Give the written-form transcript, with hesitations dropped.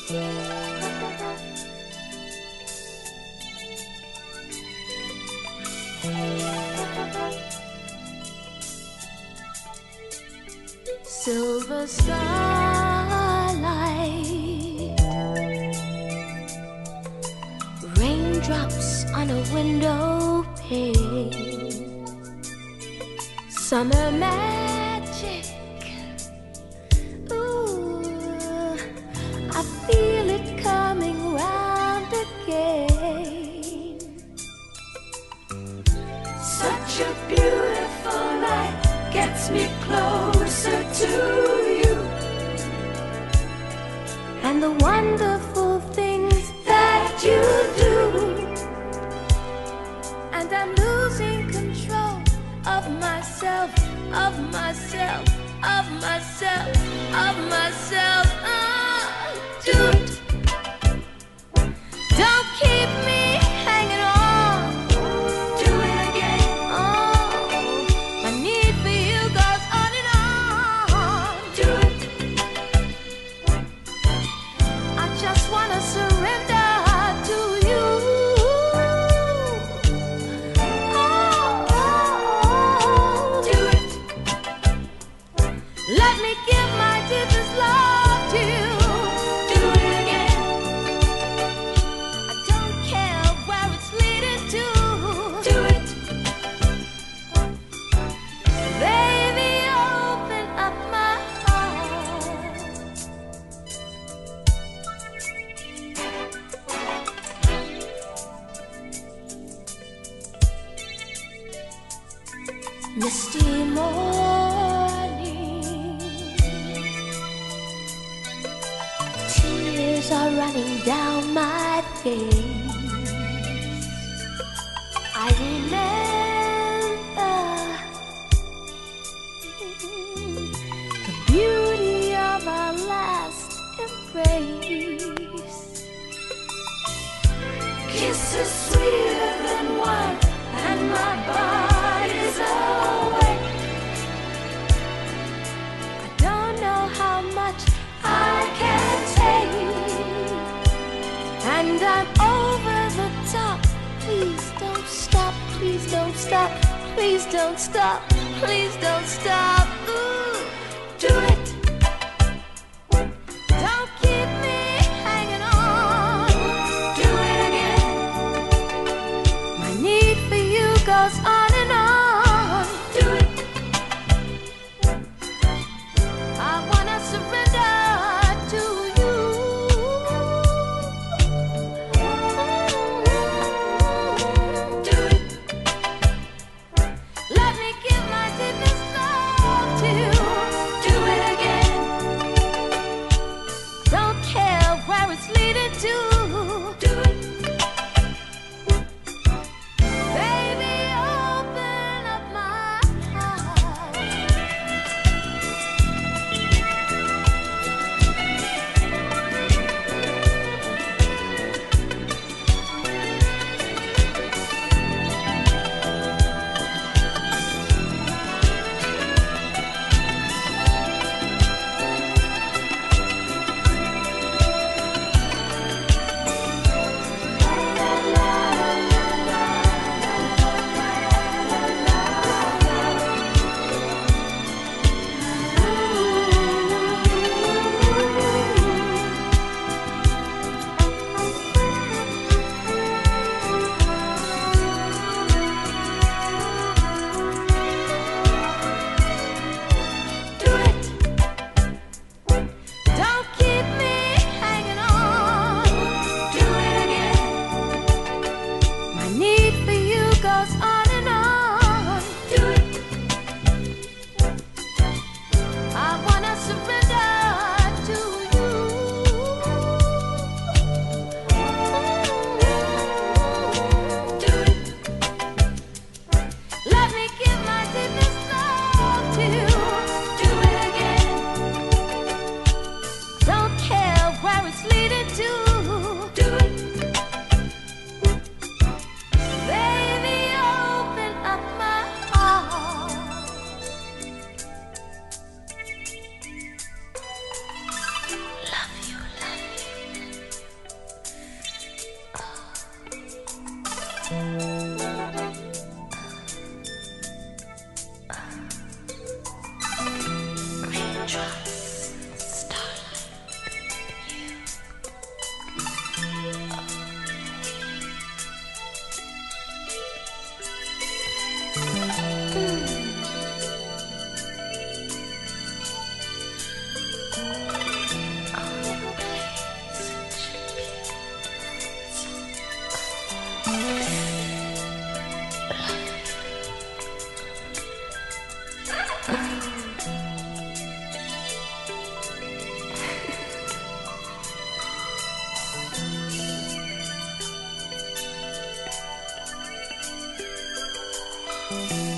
Silver starlight, raindrops on a window pane, summer magic. Ooh, I feel it coming round again. Such a beautiful night gets me closer to you, and the wonderful things that you do, and I'm losing control of myself, of myself, of myself, of myself. Do it. Don't keep me hanging on. Do it again. Oh, my need for you goes on and on. Do it. I just wanna surrender to you. Oh, do it. Let me give my deepest love to you. Do it again. I don't care where it's leading to. Do it. Baby, open up my heart. Misty morning, tears are running down my face. I remember the beauty of our last embrace. Kisses sweeter than wine, and my body's awake. I don't know how much I can take, and I'm over the top. Please don't stop, please don't stop, please don't stop, please don't stop. Ooh, do it. Don't keep me hanging on. Do it again. My need for you goes on and on. Do it. I wanna surrender to you. Do it. Let me give my deepest love to you. Do it again. Don't care where it's leading to. Do it. Baby, oh. Thank you.